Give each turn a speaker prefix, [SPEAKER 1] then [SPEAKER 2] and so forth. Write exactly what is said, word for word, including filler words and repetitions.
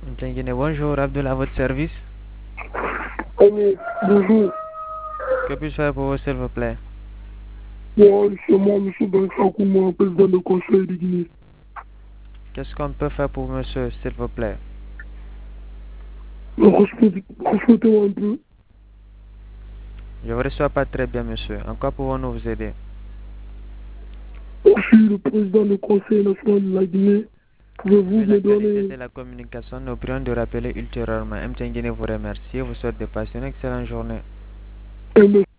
[SPEAKER 1] Mtengine, bonjour, Abdul à votre service.
[SPEAKER 2] Allô, bonjour.
[SPEAKER 1] Que puis-je faire pour vous, s'il vous plaît?
[SPEAKER 2] Moi, c'est moi, M. Bencha Kouma, président du Conseil de Guinée.
[SPEAKER 1] Qu'est-ce qu'on peut faire pour monsieur, s'il vous plaît?
[SPEAKER 2] Respectez-moi un peu.
[SPEAKER 1] Je vous reçois pas très bien, monsieur. En quoi pouvons-nous vous aider?
[SPEAKER 2] Je suis le président du Conseil national de la Guinée. Pouvez-vous
[SPEAKER 1] Vu la
[SPEAKER 2] me
[SPEAKER 1] qualité
[SPEAKER 2] donner
[SPEAKER 1] de la communication, nous prions de rappeler ultérieurement. Mtengine vous remercie et vous souhaite de passer une excellente journée.
[SPEAKER 2] un